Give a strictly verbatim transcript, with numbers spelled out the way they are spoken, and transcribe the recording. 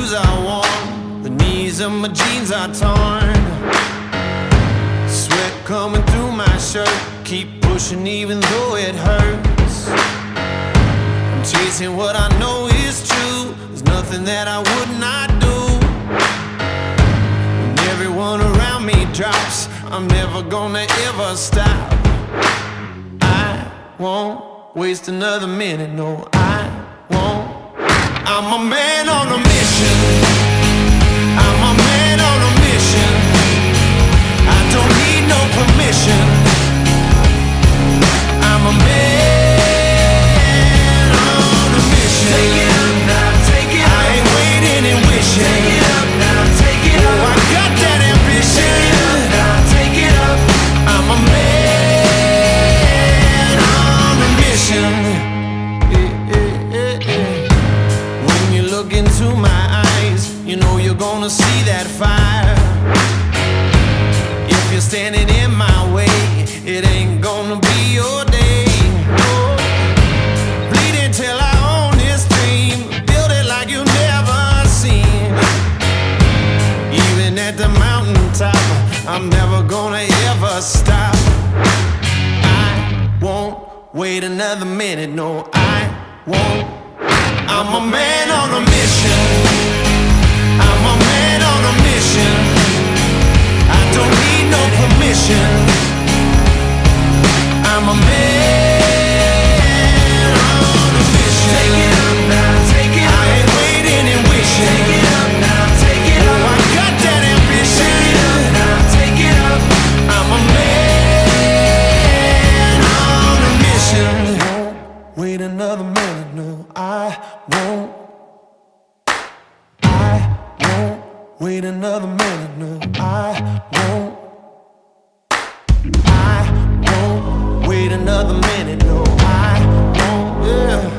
shoes I worn, the knees of my jeans are torn. Sweat coming through my shirt, keep pushing even though it hurts. I'm chasing what I know is true, there's nothing that I would not do. When everyone around me drops, I'm never gonna ever stop. I won't waste another minute, no I won't. I'm a man on a mission, I'm a man on a mission. I don't need no permission. I'm a man on a mission. Take it up now, take it up. I ain't waiting and wishing. Take it up now, take it up. Oh, I got that ambition. Take it up now, take it up. I'm a man on a mission. Eh, eh, eh, eh. When you look into my eyes, you know you're gonna see that fire. If you're standing in my way, it ain't gonna be your day. Oh, bleeding till I own this dream, build it like you never seen. Even at the mountaintop, I'm never gonna ever stop. I won't wait another minute, no I won't. I'm a man on a mission, I'm a man on a mission. I don't need no permission. I'm a man on a mission. Take it up now, take it up. I ain't waiting and wishing. Take it up now, take it up. Oh, I got that ambition. Take it up now, take it up. I'm a man on a mission. Won't wait another minute, no, I won't. I won't wait another minute, no, I won't. I won't wait another minute, no, I won't, yeah.